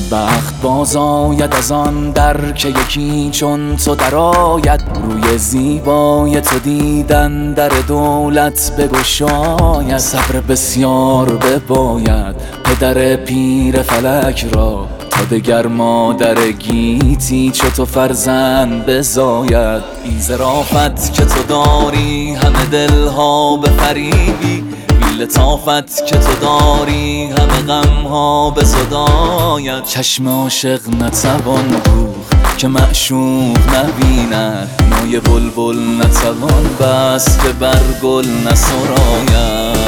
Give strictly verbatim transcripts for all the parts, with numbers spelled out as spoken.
بخت باز آید از آن در که یکی چون تو درآید. روی زیبای تو دیدن در دولت بگشاید. صبر بسیار بباید پدر پیر فلک را، تا دگر مادر گیتی چو تو فرزند بزاید. بی ظرافت که تو داری همه دلها بفریبی، بی لطافت که تو داری همه غمها بزداید. چشم عاشق نتوان دوخت که معشوق نبیند، نای بلبل نتوان بست که بر گل نسراید.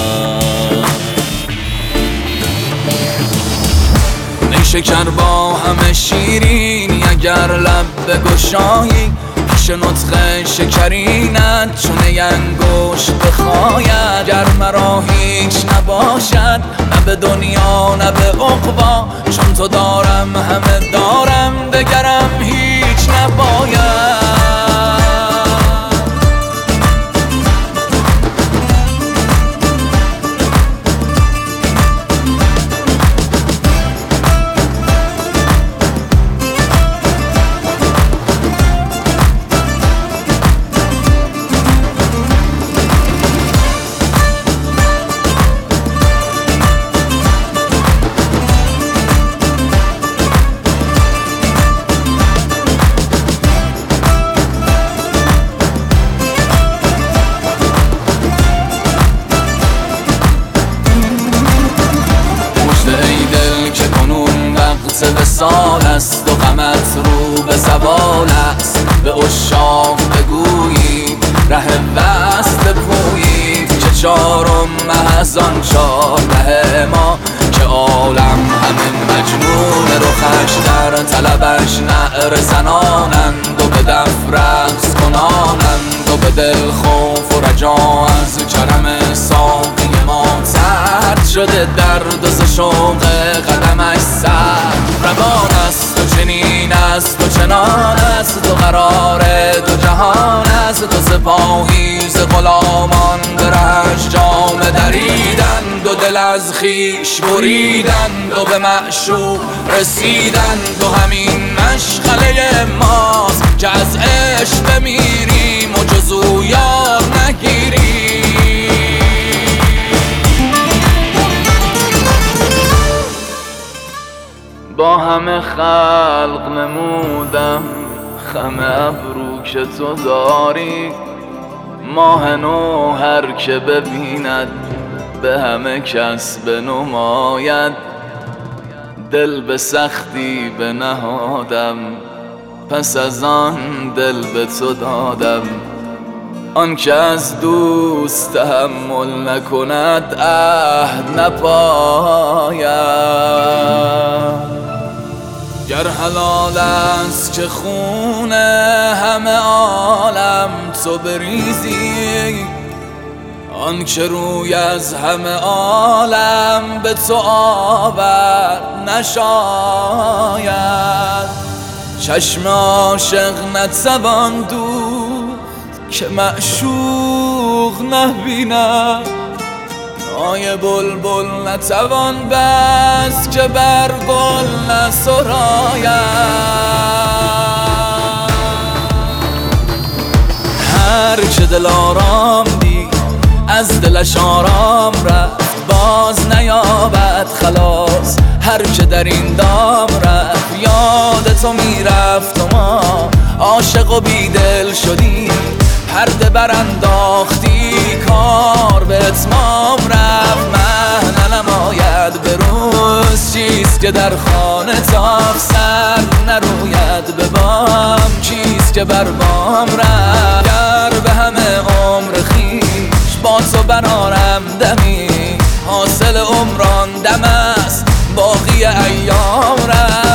شکر با همه شیرینی اگر لب بگشایی، پیش نطق شکرینت چون انگشت بخاید. گر مرا هیچ نباشد نه به دنیا نه به عقبی، چون تو دارم همه دارم دگرم هیچ نباید. وصال است و غمت رو به زوال است. به عشاق بگویید ره وصل بپویید، که چارم مه از آن چارده ما که عالم همه مجنون رخش در طلبش نعره زنانند و به دف رقص کنانند و به دل خوف و رجا از کرم ساقی ما سرد شده درد و ز شوق قدمش سرد روان است و چنین است و چنان است و قرار دو جهان است. تو سپاهی ز غلامان به رهش جامه دریدند و دل از خویش بریدند و به معشوق رسیدند و همین مشغله ماست که از عشق بمیریم و جز او یار نگیریم. با همه خلق نمودم خم ابرو که تو داری، ماه نو هر که ببیند به همه کس بنماید. دل به سختی بنهادم پس از آن دل به تو دادم، آن که از دوست تحمل نکند عهد نپاید. گر حلال است که خون همه عالم تو بریزی، آن که روی از همه عالم به تو آورد نشاید. چشم عاشق نتوان دوخت که معشوق نبیند، نای بلبل نتوان بست که بر گل نسراید. هر که دل آرام دید از دلش آرام رفت، باز نیابد خلاص. هر که در این دام رفت یاد تو میرفت و ما عاشق و بیدل شدیم. پرده برانداختی کار به اتمام رفت، مه ننماید به روز چیست که در خانه تاف سر نروید به بام چیست که بر بام رفت. گر به همه عمر خویش با تو برارم دمی، حاصل عمران دم است باقی ایام رفت.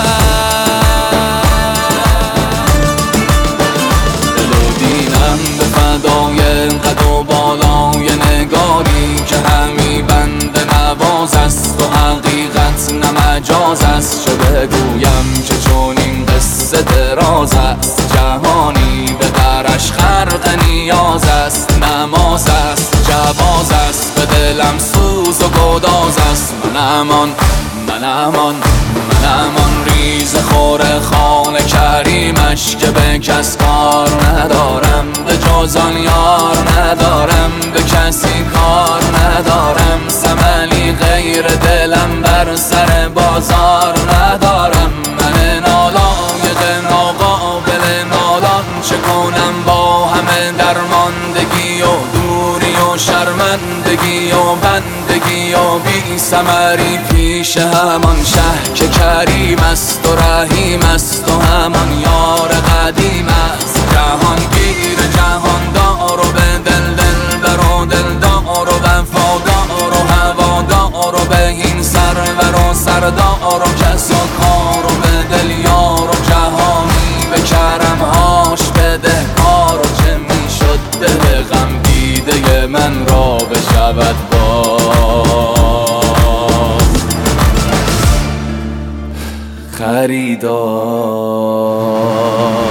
قد و بالای نگاری که همی بند نواز است و حقیقت نه مجاز است. چه بگویم که چون این قصه دراز است، جهانی به درش خرق نیاز است. نماز است جواز است به دلم سوز و گداز است. من امان من امان منم آن ریز خور خانه کریمش که به کس کار ندارم، به جز آن یار ندارم، به کسی کار ندارم. ثملی غیر دلم بر سر بازار ندارم. من نالایق ناقابل نالان چه کنم با همه درماندگی و دوری و شرمندگی و بندگی و بی ثمری پیش همان شه که کریم است و رحیم است و همان یار قدیم است. جهانگیر جهاندار و به دل دلبر و دلدار و وفادار و هوادار و به این سرور و سردار و کس و کار و به دل یار و جهانی به کرمهاش بدهکار. و چه میشد دل غم دیده من را بشود باز خریدار.